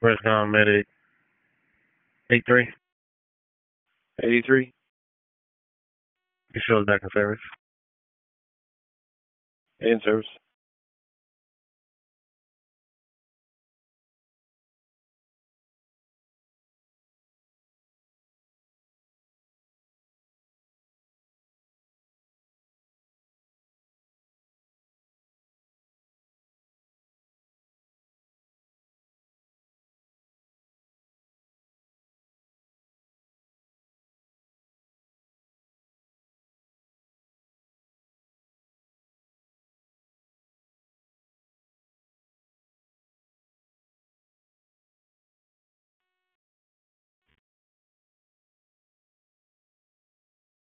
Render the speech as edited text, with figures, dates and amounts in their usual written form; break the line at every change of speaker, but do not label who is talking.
Rescom Medic 83.
83.
It shows back in service.
In service.